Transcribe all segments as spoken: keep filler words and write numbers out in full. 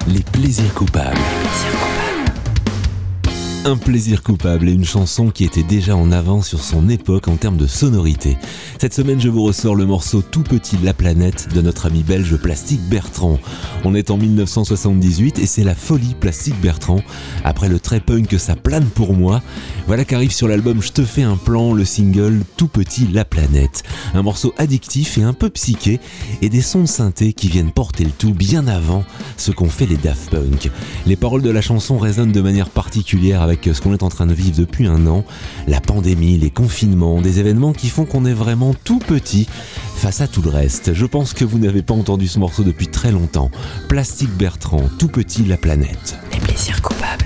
Les plaisirs coupables. Un plaisir coupable et une chanson qui était déjà en avance sur son époque en termes de sonorité. Cette semaine, je vous ressors le morceau Tout petit La Planète de notre ami belge Plastic Bertrand. On est en dix-neuf cent soixante-dix-huit et c'est la folie Plastic Bertrand. Après le très punk Ça plane pour moi, voilà qu'arrive sur l'album Je te fais un plan, le single Tout petit La Planète. Un morceau addictif et un peu psyché et des sons de synthé qui viennent porter le tout bien avant ce qu'ont fait les Daft Punk. Les paroles de la chanson résonnent de manière particulière avec ce qu'on est en train de vivre depuis un an, la pandémie, les confinements, des événements qui font qu'on est vraiment tout petit face à tout le reste. Je pense que vous n'avez pas entendu ce morceau depuis très longtemps. Plastic Bertrand, Tout petit La Planète. Les plaisirs coupables.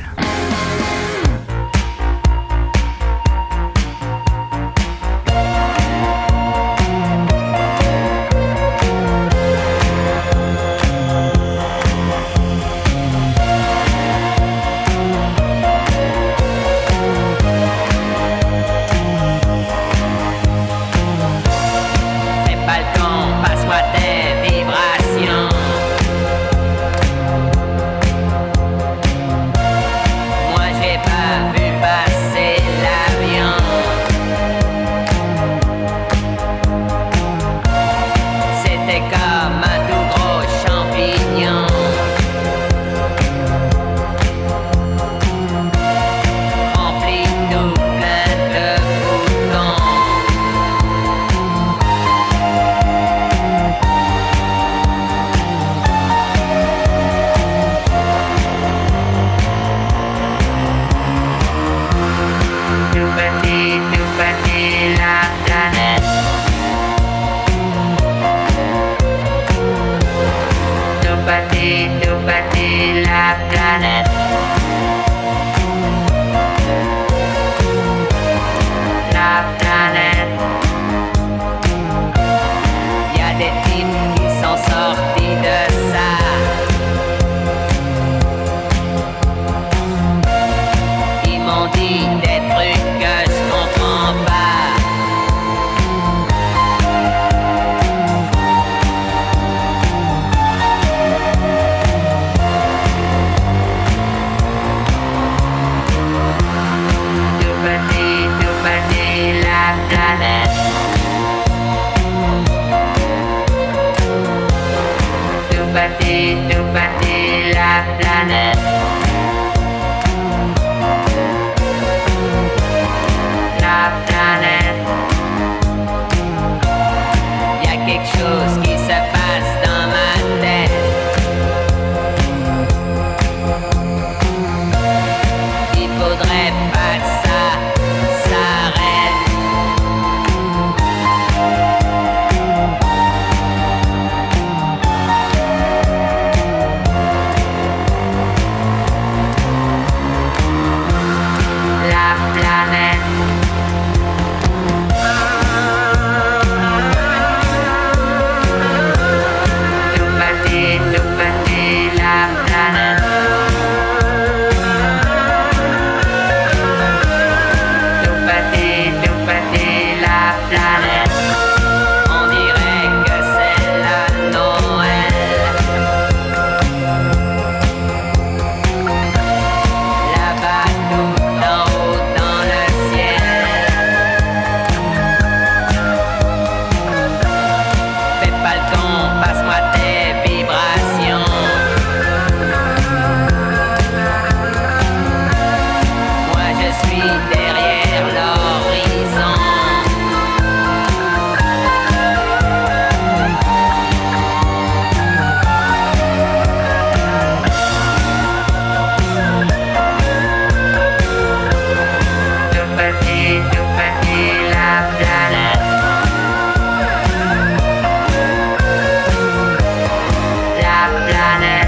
La planète.